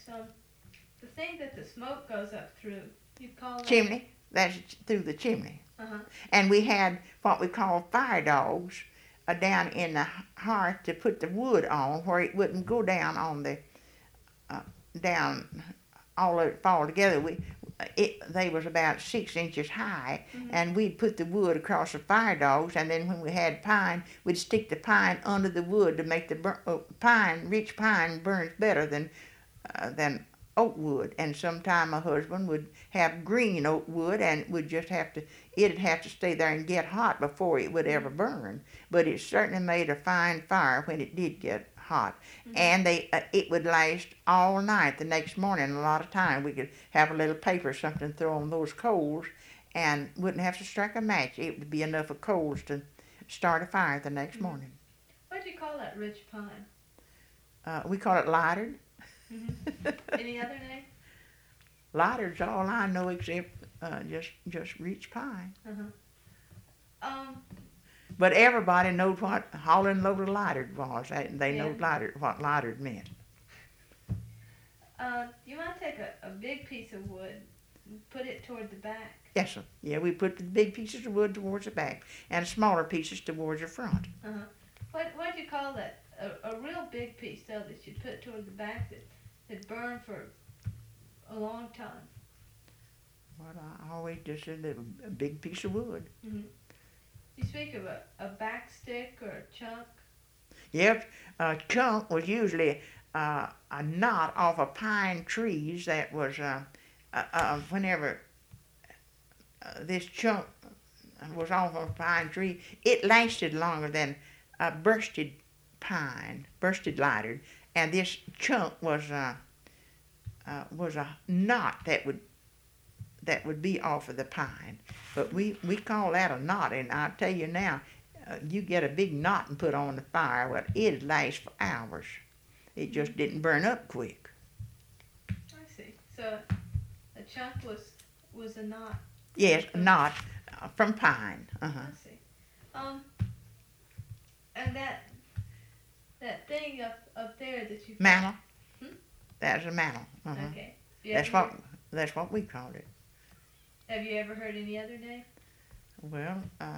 the thing that the smoke goes up through. You call that? Chimney. That's through the chimney. Uh-huh. And we had what we call fire dogs down in the hearth to put the wood on where it wouldn't go down on the down all of it fall together. They was about 6 inches high, and we'd put the wood across the fire dogs, and then when we had pine, we'd stick the pine under the wood to make the rich pine burns better than oak wood. And sometime my husband would have green oak wood, and it'd have to stay there and get hot before it would ever burn. But it certainly made a fine fire when it did get hot. And it would last all night. The next morning, a lot of time, we could have a little paper or something to throw on those coals, and wouldn't have to strike a match. It would be enough of coals to start a fire the next morning. What do you call that rich pine? We call it lightard. Any other name? Lightard's all I know except just rich pine. But everybody knows what hauling load of lightard was. They know what lightard meant. You want to take a big piece of wood and put it toward the back. Yes, sir. Yeah, we put the big pieces of wood towards the back and smaller pieces towards the front. What do you call that? A real big piece, though, that you put toward the back that burned for a long time. Well, I always just said a big piece of wood. You speak of a back stick or a chunk? Yep, a chunk was usually a knot off of pine trees that was, whenever this chunk was off of a pine tree, it lasted longer than a bursted lightard, and this chunk was a knot that would be off of the pine. But we call that a knot, and I'll tell you now, you get a big knot and put on the fire, well, it'd last for hours. It just didn't burn up quick. I see. So a chunk was a knot? Yes, a knot from pine. I see. And that thing up there that you... Mantle. That's a mantle. Okay. That's what we called it. Have you ever heard any other name? Well,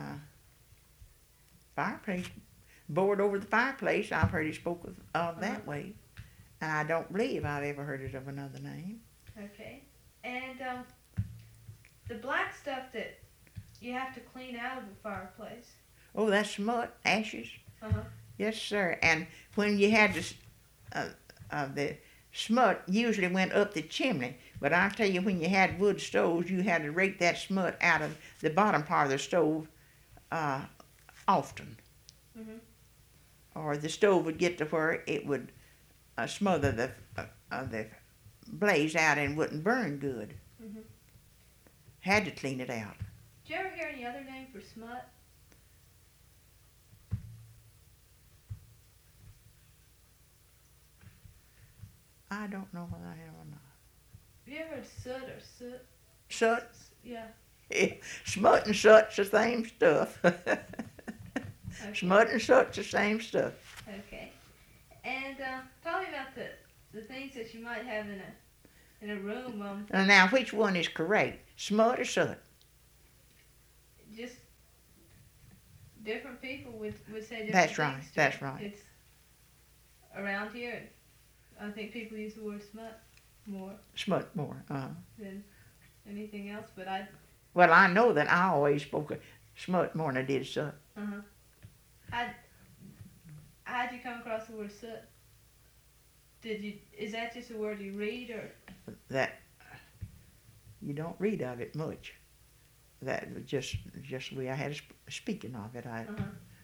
fireplace. Board over the fireplace, I've heard it spoken of that way. And I don't believe I've ever heard it of another name. Okay. And the black stuff that you have to clean out of the fireplace. Oh, that's smut, ashes. Yes, sir. And when you had the smut usually went up the chimney. But I'll tell you, when you had wood stoves, you had to rake that smut out of the bottom part of the stove often. Or the stove would get to where it would smother the blaze out and wouldn't burn good. Had to clean it out. Did you ever hear any other name for smut? I don't know whether I have or not. Have you ever heard soot or soot? Soot? Yeah. Smut and soot's the same stuff. Okay. Smut and soot's the same stuff. Okay. And tell me about the things that you might have in a room. Now, which one is correct? Smut or soot? Just different people would say different That's things. right. That's right. It's around here. I think people use the word smut more. Smut more. Than anything else, but Well, I know that I always spoke of smut more than I did soot. How'd you come across the word soot? Is that just a word you read, or? That you don't read of it much. That was just the way I had speaking of it.